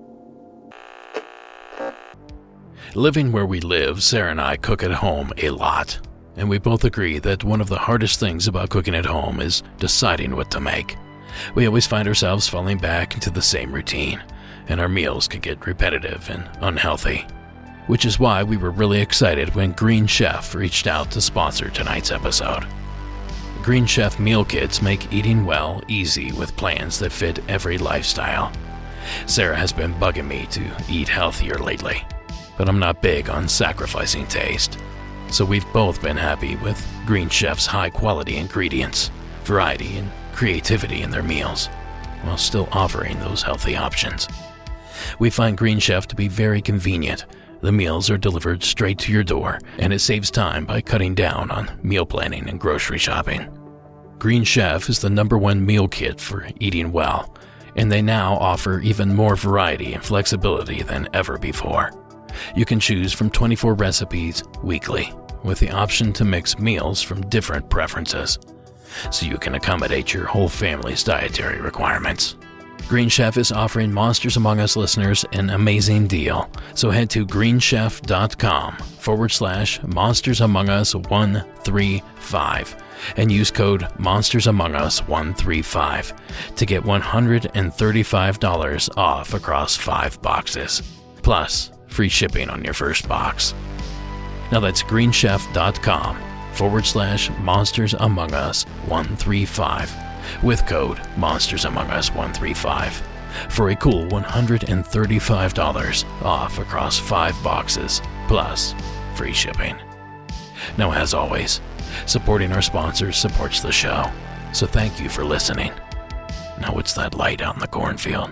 Living where we live, Sarah and I cook at home a lot. And we both agree that one of the hardest things about cooking at home is deciding what to make. We always find ourselves falling back into the same routine, and our meals can get repetitive and unhealthy. Which is why we were really excited when Green Chef reached out to sponsor tonight's episode. Green Chef meal kits make eating well easy with plans that fit every lifestyle. Sarah has been bugging me to eat healthier lately, but I'm not big on sacrificing taste. So we've both been happy with Green Chef's high-quality ingredients, variety, and creativity in their meals, while still offering those healthy options. We find Green Chef to be very convenient. The meals are delivered straight to your door, and it saves time by cutting down on meal planning and grocery shopping. Green Chef is the number one meal kit for eating well, and they now offer even more variety and flexibility than ever before. You can choose from twenty-four recipes weekly, with the option to mix meals from different preferences, so you can accommodate your whole family's dietary requirements. Green Chef is offering Monsters Among Us listeners an amazing deal, so head to greenchef.com forward slash Monsters Among Us 135 and use code Monsters Among Us one three five to get one hundred thirty-five dollars off across five boxes, plus free shipping on your first box. Now that's greenchef.com forward slash Monsters Among Us 135 with code Monsters Among Us one three five for a cool one hundred thirty-five dollars off across five boxes, plus free shipping. Now, as always, supporting our sponsors supports the show, so thank you for listening. Now what's that light out in the cornfield?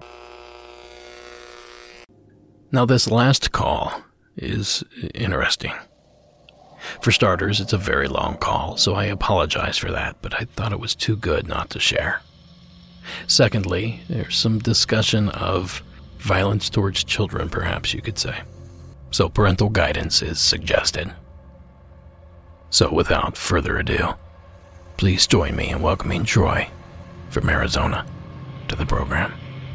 Now, this last call is interesting. For starters, it's a very long call, so I apologize for that, but I thought it was too good not to share. Secondly, there's some discussion of violence towards children, perhaps you could say. So parental guidance is suggested. So without further ado, please join me in welcoming Troy from Arizona to the program.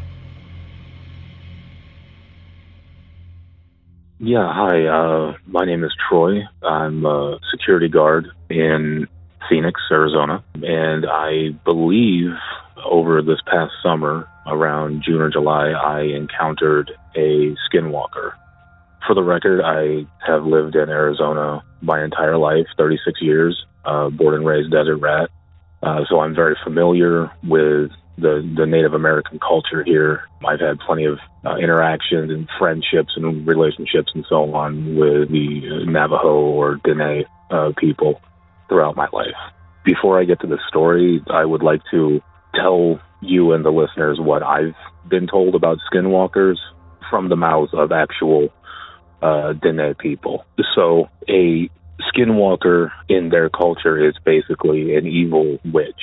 Yeah, hi. Uh, my name is Troy. I'm a security guard in Phoenix, Arizona, and I believe over this past summer, around June or July, I encountered a skinwalker. For the record, I have lived in Arizona my entire life, thirty-six years, uh, born and raised desert rat, uh, so I'm very familiar with the, the Native American culture here. I've had plenty of uh, interactions and friendships and relationships and so on with the Navajo or Dene uh, people throughout my life. Before I get to the story, I would like to tell you and the listeners what I've been told about skinwalkers from the mouths of actual uh, Dene people. So a skinwalker in their culture is basically an evil witch.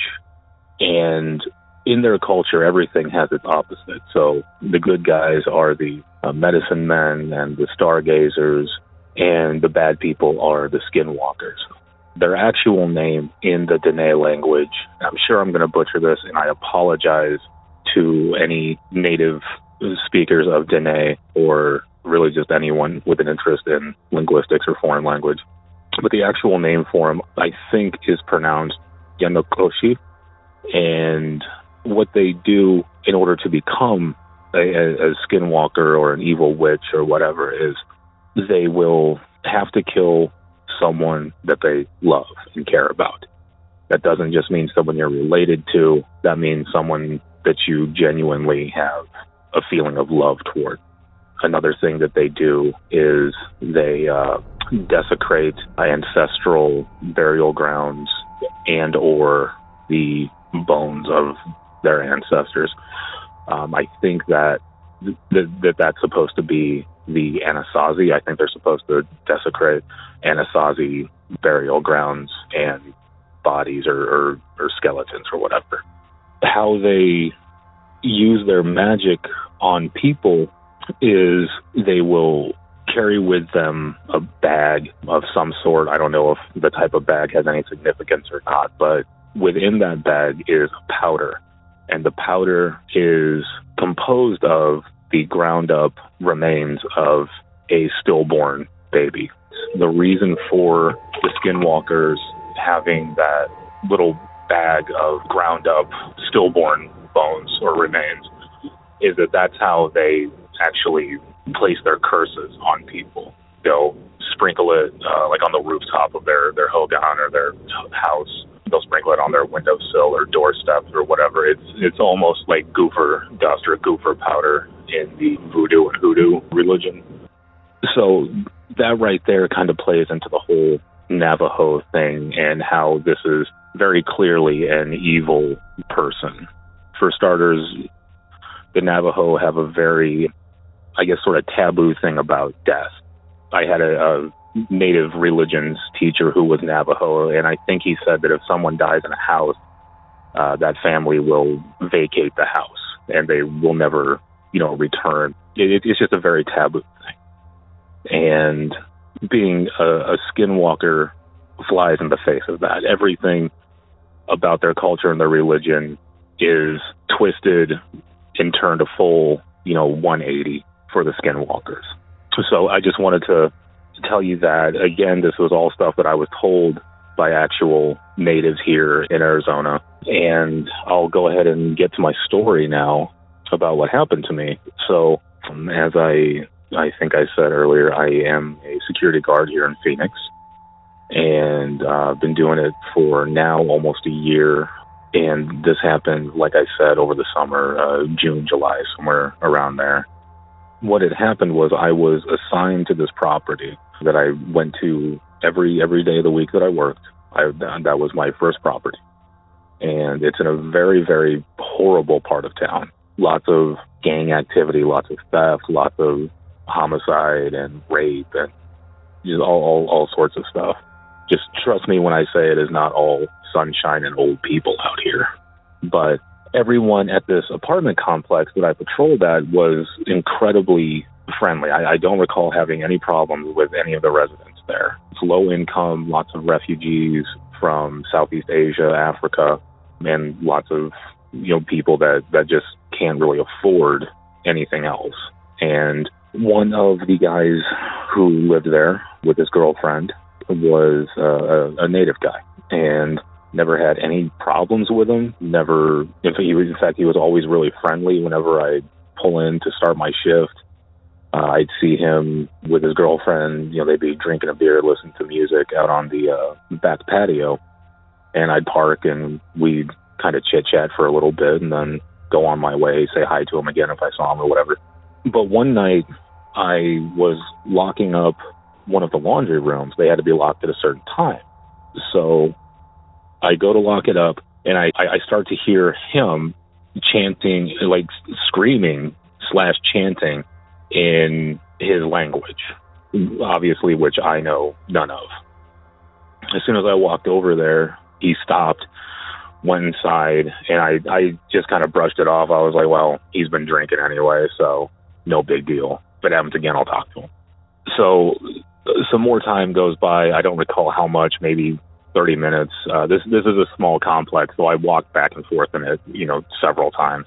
And in their culture, everything has its opposite. So the good guys are the uh, medicine men and the stargazers, and the bad people are the skinwalkers. Their actual name in the Dene language, I'm sure I'm going to butcher this, and I apologize to any native speakers of Dene or really just anyone with an interest in linguistics or foreign language. But the actual name for them, I think, is pronounced Yanokoshi, and what they do in order to become a, a, a skinwalker or an evil witch or whatever is they will have to kill someone that they love and care about. That doesn't just mean someone you're related to. That means someone that you genuinely have a feeling of love toward. Another thing that they do is they uh, desecrate ancestral burial grounds and or the bones of their ancestors. Um, I think that that, that that's supposed to be the Anasazi. I think they're supposed to desecrate Anasazi burial grounds and bodies or, or, or skeletons or whatever. How they use their magic on people is they will carry with them a bag of some sort. I don't know if the type of bag has any significance or not, but within that bag is powder. And the powder is composed of the ground up remains of a stillborn baby. The reason for the skinwalkers having that little bag of ground up stillborn bones or remains is that that's how they actually place their curses on people. They'll sprinkle it uh, like on the rooftop of their, their hogan or their house. They'll sprinkle it on their windowsill or doorstep or whatever. It's it's almost like goofer dust or goofer powder in the voodoo and hoodoo religion. So that right there kind of plays into the whole Navajo thing and how this is very clearly an evil person. For starters, the Navajo have a very, I guess, sort of taboo thing about death. I had a, a native religions teacher who was Navajo, and I think he said that if someone dies in a house, uh, that family will vacate the house and they will never, you know, return. It, it's just a very taboo thing. And being a, a skinwalker flies in the face of that. Everything about their culture and their religion is twisted and turned a full, you know, one eighty for the skinwalkers. So I just wanted to tell you that, again, this was all stuff that I was told by actual natives here in Arizona. And I'll go ahead and get to my story now about what happened to me. So um, as I, I think I said earlier, I am a security guard here in Phoenix. And I've uh, been doing it for now almost a year. And this happened, like I said, over the summer, uh, June, July, somewhere around there. What had happened was I was assigned to this property that I went to every every day of the week that I worked. I, that was my first property. And it's in a very, very horrible part of town. Lots of gang activity, lots of theft, lots of homicide and rape and just all, all, all sorts of stuff. Just trust me when I say it is not all sunshine and old people out here. But everyone at this apartment complex that I patrolled at was incredibly friendly. I, I don't recall having any problems with any of the residents there. It's low income, lots of refugees from Southeast Asia, Africa, and lots of, you know, people that, that just can't really afford anything else. And one of the guys who lived there with his girlfriend was uh, a, a native guy, and never had any problems with him. Never, in fact, he was, in fact, he was always really friendly. Whenever I'd pull in to start my shift, uh, I'd see him with his girlfriend. You know, they'd be drinking a beer, listening to music out on the uh, back patio, and I'd park and we'd kind of chit chat for a little bit, and then go on my way, say hi to him again if I saw him or whatever. But one night, I was locking up one of the laundry rooms. They had to be locked at a certain time, so I go to lock it up, and I, I start to hear him chanting, like screaming slash chanting in his language, obviously, which I know none of. As soon as I walked over there, he stopped, went inside, and I, I just kind of brushed it off. I was like, well, he's been drinking anyway, so no big deal. If it happens again, I'll talk to him. So some more time goes by. I don't recall how much, maybe thirty minutes. Uh, this this is a small complex, so I walked back and forth in it, you know, several times.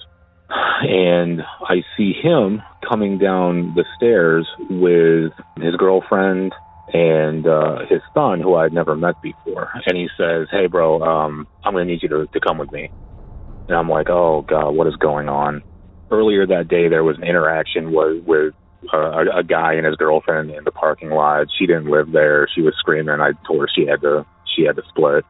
And I see him coming down the stairs with his girlfriend and uh, his son, who I'd never met before. And he says, hey, bro, um, I'm going to need you to, to come with me. And I'm like, oh, God, what is going on? Earlier that day, there was an interaction with, with uh, a, a guy and his girlfriend in the parking lot. She didn't live there. She was screaming. I told her she had to she had to split.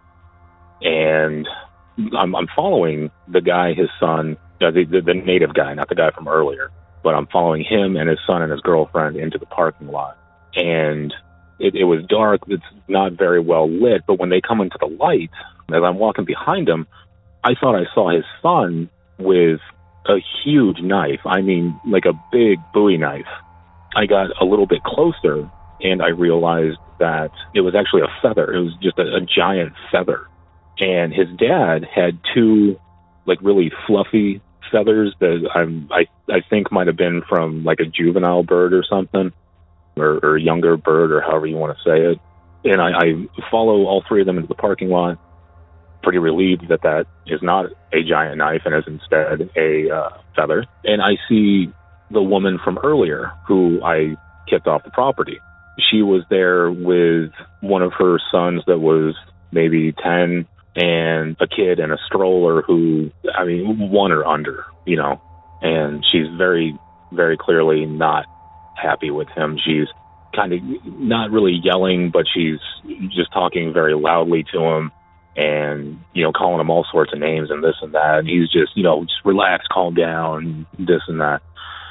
And I'm, I'm following the guy, his son, uh, the, the, the native guy, not the guy from earlier. But I'm following him and his son and his girlfriend into the parking lot. And it, it was dark. It's not very well lit. But when they come into the light, as I'm walking behind him, I thought I saw his son with a huge knife. I mean, like a big Bowie knife. I got a little bit closer, and I realized that it was actually a feather. It was just a, a giant feather. And his dad had two, like, really fluffy feathers that I'm, I I think might have been from, like, a juvenile bird or something, or, or a younger bird, or however you want to say it. And I, I follow all three of them into the parking lot, pretty relieved that that is not a giant knife and is instead a uh, feather. And I see the woman from earlier who I kicked off the property. She was there with one of her sons that was maybe ten, and a kid in a stroller who, I mean, one or under, you know, and she's very, very clearly not happy with him. She's kind of not really yelling, but she's just talking very loudly to him and, you know, calling him all sorts of names and this and that. And he's just, you know, just relax, calm down, this and that.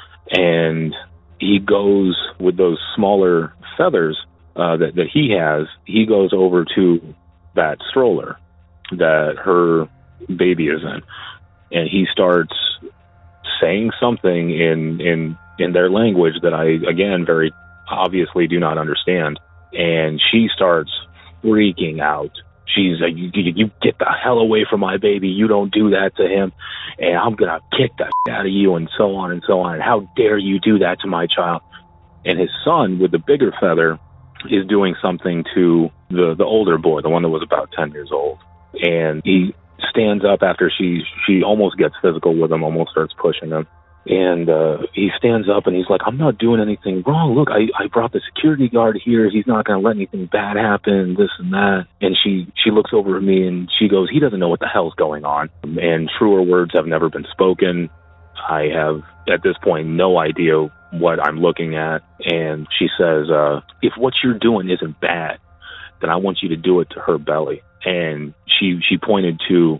And he goes with those smaller feathers uh, that, that he has, he goes over to that stroller that her baby is in, and he starts saying something in in in their language that I, again, very obviously do not understand. And she starts freaking out. She's like, you, you get the hell away from my baby. You don't do that to him, and I'm gonna kick the shit out of you, and so on and so on. And how dare you do that to my child? And his son with the bigger feather is doing something to the the older boy, the one that was about ten years old. And he stands up after she she almost gets physical with him, almost starts pushing him. And uh, he stands up and he's like, I'm not doing anything wrong. Look, I, I brought the security guard here. He's not going to let anything bad happen, this and that. And she, she looks over at me and she goes, he doesn't know what the hell's going on. And truer words have never been spoken. I have, at this point, no idea what I'm looking at. And she says, uh, if what you're doing isn't bad, then I want you to do it to her belly. And she she pointed to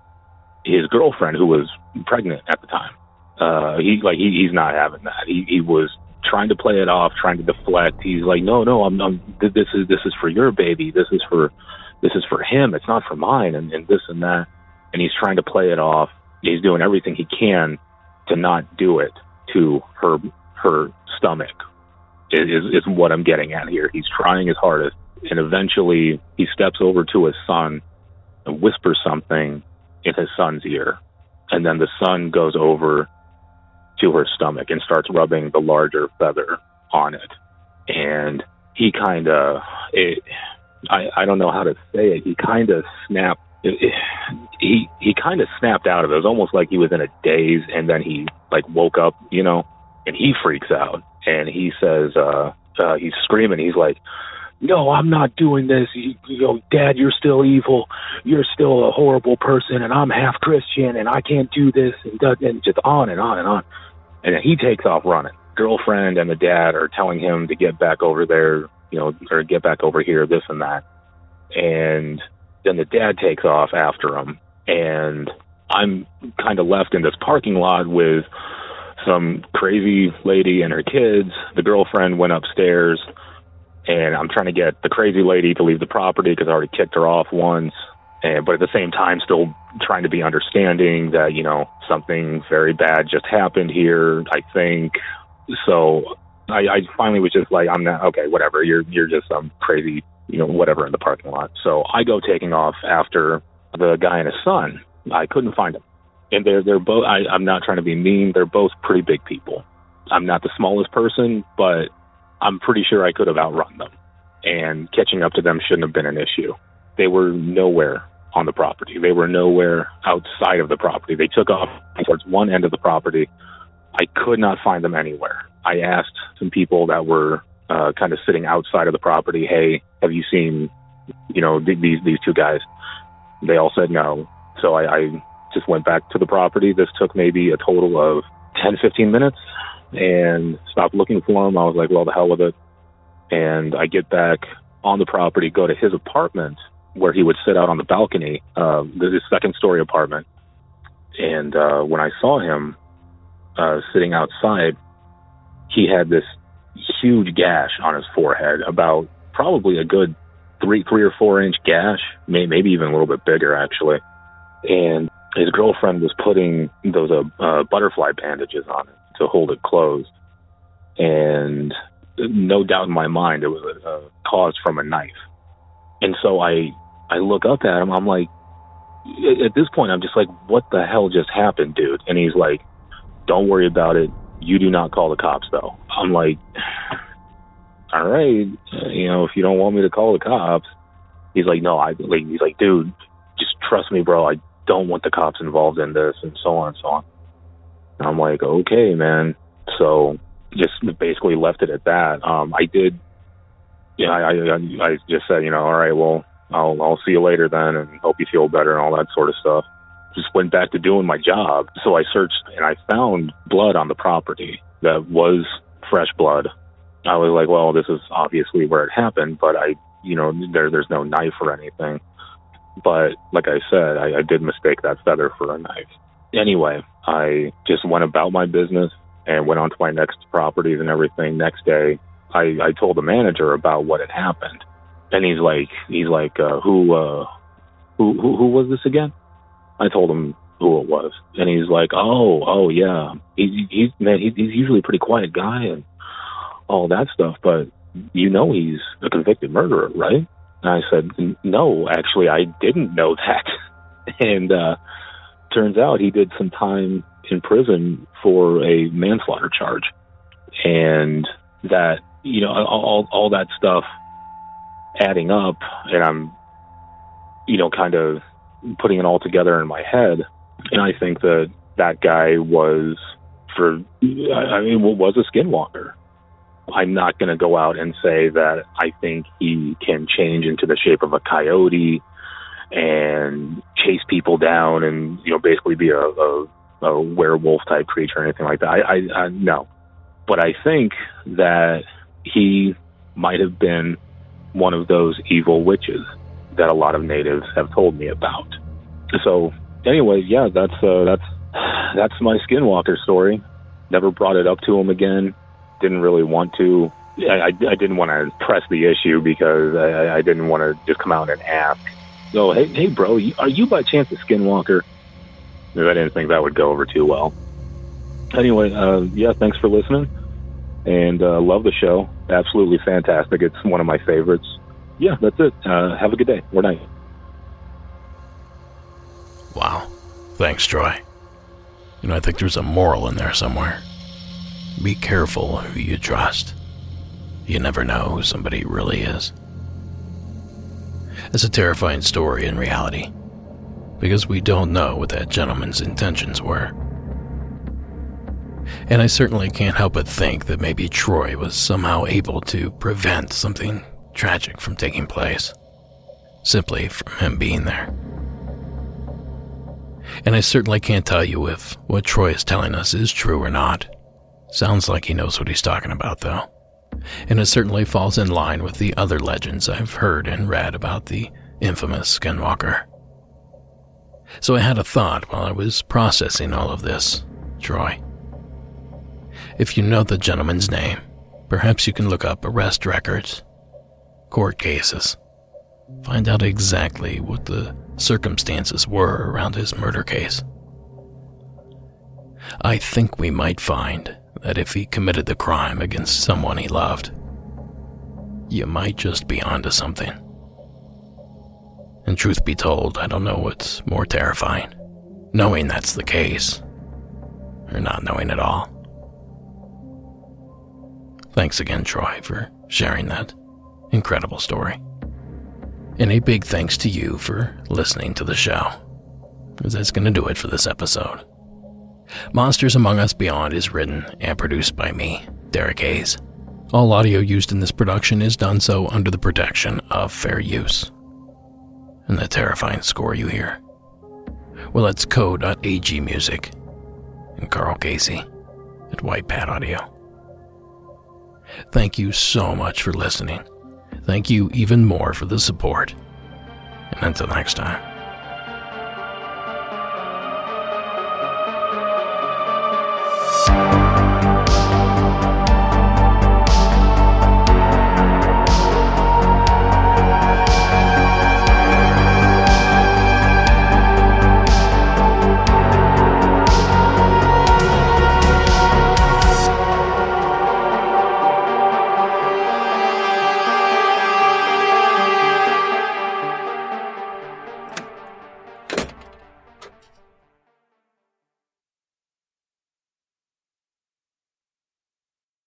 his girlfriend, who was pregnant at the time. Uh, he like he, he's not having that. He he was trying to play it off, trying to deflect. He's like, no, no, I'm, I'm this is this is for your baby. This is for this is for him. It's not for mine. And, and this and that. And he's trying to play it off. He's doing everything he can to not do it to her her stomach. Is is what I'm getting at here. He's trying his hardest. And eventually he steps over to his son and whispers something in his son's ear. And then the son goes over to her stomach and starts rubbing the larger feather on it. And he kind of, I, I don't know how to say it, he kind of snapped, it, it, he he kind of snapped out of it. It was almost like he was in a daze, and then he like woke up, you know, and he freaks out. And he says, uh, uh, he's screaming, he's like, no, I'm not doing this. You, you know, Dad, you're still evil. You're still a horrible person, and I'm half Christian, and I can't do this, and, and just on and on and on. And then he takes off running. Girlfriend and the dad are telling him to get back over there, you know, or get back over here, this and that. And then the dad takes off after him, and I'm kind of left in this parking lot with some crazy lady and her kids. The girlfriend went upstairs, and I'm trying to get the crazy lady to leave the property because I already kicked her off once. And, but at the same time, still trying to be understanding that, you know, something very bad just happened here, I think. So I, I finally was just like, I'm not, okay, whatever. You're, you're just some crazy, you know, whatever in the parking lot. So I go taking off after the guy and his son. I couldn't find them. And they're, they're both, I, I'm not trying to be mean. They're both pretty big people. I'm not the smallest person, but I'm pretty sure I could have outrun them, and catching up to them shouldn't have been an issue. They were nowhere on the property. They were nowhere outside of the property. They took off towards one end of the property. I could not find them anywhere. I asked some people that were uh, kind of sitting outside of the property, hey, have you seen, you know, th- these these two guys? They all said no. So I, I just went back to the property. This took maybe a total of ten, fifteen minutes. And stopped looking for him. I was like, well, the hell with it. And I get back on the property, go to his apartment where he would sit out on the balcony, uh, his second story apartment. And uh, when I saw him uh, sitting outside, he had this huge gash on his forehead, about probably a good three, three or four inch gash, may, maybe even a little bit bigger, actually. And his girlfriend was putting those uh, uh, butterfly bandages on it to hold it closed. And no doubt in my mind, it was uh, caused from a knife. And so I, I look up at him. I'm like, at this point, I'm just like, what the hell just happened, dude? And he's like, don't worry about it. You do not call the cops, though. I'm like, all right, you know, if you don't want me to call the cops. He's like, no, I like, he's like, dude, just trust me, bro. I don't want the cops involved in this, and so on and so on. And I'm like, okay, man. So just basically left it at that. Um, I did, yeah, I, I, I just said, you know, all right, well, I'll, I'll see you later then, and hope you feel better and all that sort of stuff. Just went back to doing my job. So I searched and I found blood on the property that was fresh blood. I was like, well, this is obviously where it happened, but I, you know, there, there's no knife or anything. But like I said, I, I did mistake that feather for a knife. Anyway, I just went about my business and went on to my next properties and everything. Next day, I, I told the manager about what had happened. And he's like, he's like, uh, who, uh, who, who, who was this again? I told him who it was. And he's like, oh, oh yeah. He's, he's, man, he's usually a pretty quiet guy and all that stuff, but you know he's a convicted murderer, right? And I said, no, actually, I didn't know that. And uh, turns out he did some time in prison for a manslaughter charge. And that, you know, all, all that stuff adding up, and I'm, you know, kind of putting it all together in my head. And I think that that guy was, for, I mean, was a skinwalker. I'm not going to go out and say that I think he can change into the shape of a coyote and chase people down and, you know, basically be a, a, a werewolf type creature or anything like that. I, I, I no. But I think that he might have been one of those evil witches that a lot of natives have told me about. So anyway, yeah, that's, uh, that's, that's my skinwalker story. Never brought it up to him again. Didn't really want to. I, I, I didn't want to press the issue because I, I didn't want to just come out and ask, oh, hey, hey, bro, you, are you by chance a skinwalker? I didn't think that would go over too well. Anyway, uh, yeah, thanks for listening. And uh, love the show. Absolutely fantastic. It's one of my favorites. Yeah, that's it. Uh, have a good day or night.
Wow. Thanks, Troy. You know, I think there's a moral in there somewhere. Be careful who you trust. You never know who somebody really is. It's a terrifying story in reality, because we don't know what that gentleman's intentions were. And I certainly can't help but think that maybe Troy was somehow able to prevent something tragic from taking place, simply from him being there. And I certainly can't tell you if what Troy is telling us is true or not. Sounds like he knows what he's talking about, though. And it certainly falls in line with the other legends I've heard and read about the infamous Skinwalker. So I had a thought while I was processing all of this, Troy. If you know the gentleman's name, perhaps you can look up arrest records, court cases, find out exactly what the circumstances were around his murder case. I think we might find that if he committed the crime against someone he loved, you might just be onto something. And truth be told, I don't know what's more terrifying, knowing that's the case, or not knowing at all. Thanks again, Troy, for sharing that incredible story. And a big thanks to you for listening to the show, because that's going to do it for this episode. Monsters Among Us Beyond is written and produced by me, Derek Hayes. All audio used in this production is done so under the protection of fair use. And the terrifying score you hear, well, it's co dot a g music and Carl Casey at White Pad Audio. Thank you so much for listening. Thank you even more for the support. And until next time.